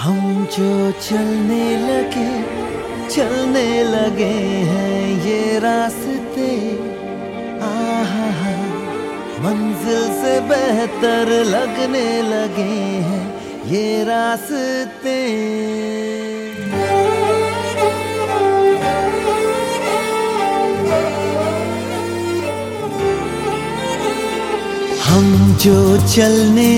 हम जो चलने लगे हैं ये रास्ते, आहा हा, मंजिल से बेहतर लगने लगे हैं ये रास्ते। हम जो चलने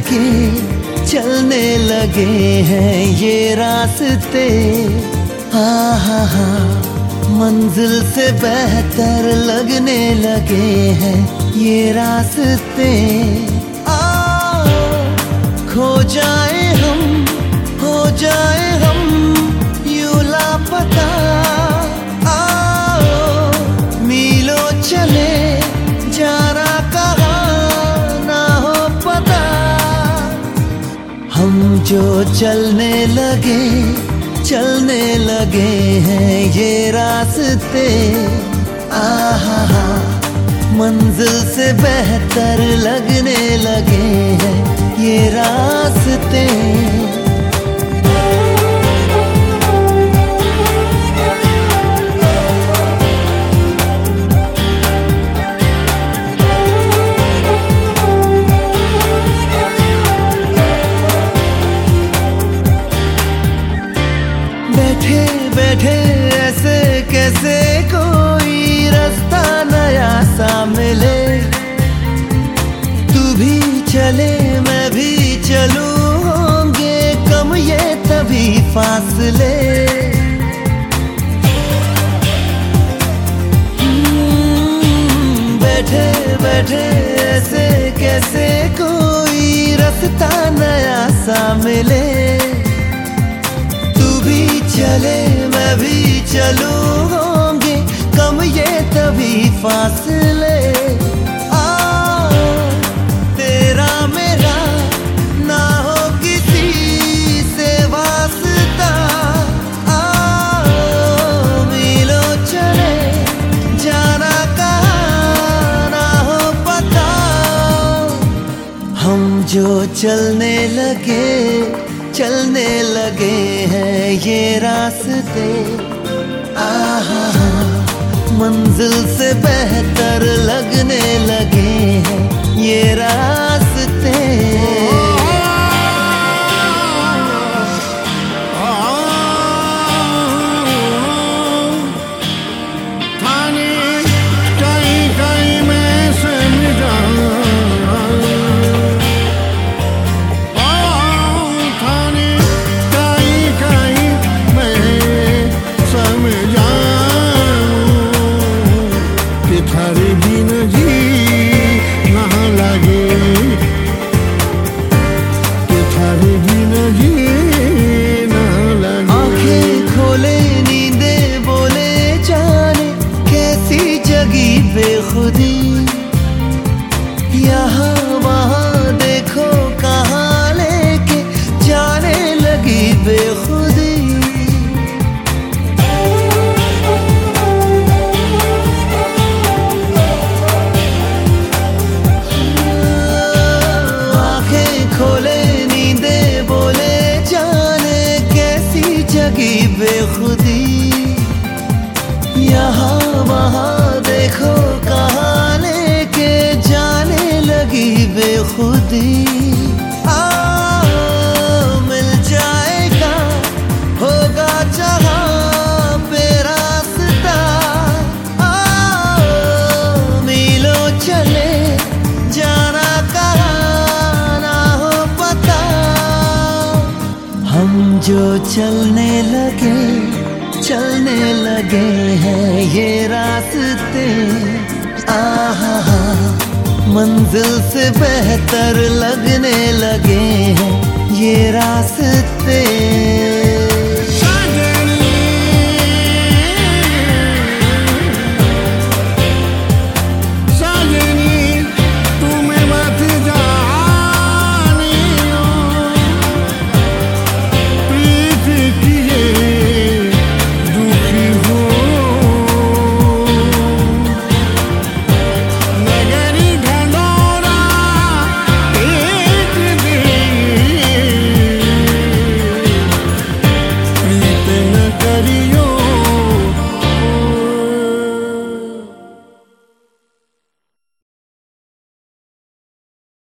लगे हैं ये रास्ते, आहा हा, मंजिल से बेहतर लगने लगे हैं ये रास्ते। आओ खो जाए हम, हो जाए हम यूं लापता, आओ मीलों चले जाना कहाँ ना हो पता। हम जो चलने लगे हैं ये रास्ते, आहा हा, मंजिल से बेहतर लगने लगे हैं ये रास्ते। बैठे ऐसे कैसे कोई रास्ता नया सा मिले, तू भी चले मैं भी चलूं, होंगे कम ये तभी फासले। बैठे ऐसे कैसे कोई रास्ता नया सा मिले, चले मैं भी चलूं, होंगे कम ये तभी फासले। आओ तेरा मेरा ना हो किसी से वास्ता, आओ मीलों चले जाना कहाँ ना हो पता। हम जो चलने लगे हैं ये रास्ते, आहा हा, मंजिल से बेहतर लगने लगे हैं ये रास्ते। बेखुदी यहाँ वहाँ देखो कहाँ लेके जाने लगी बेखुदी। आंखें खोले नींदे बोले जाने कैसी जगी बेखुदी, यहाँ वहाँ देखो कहाँ लेके जाने लगी बेखुदी। आओ मिल जाएगा होगा जहाँ पे रास्ता, आओ मीलों चले जाना कहाँ ना हो पता। हम जो चलने लगे हैं ये रास्ते, आहा हा, मंजिल से बेहतर लगने लगे हैं ये रास्ते।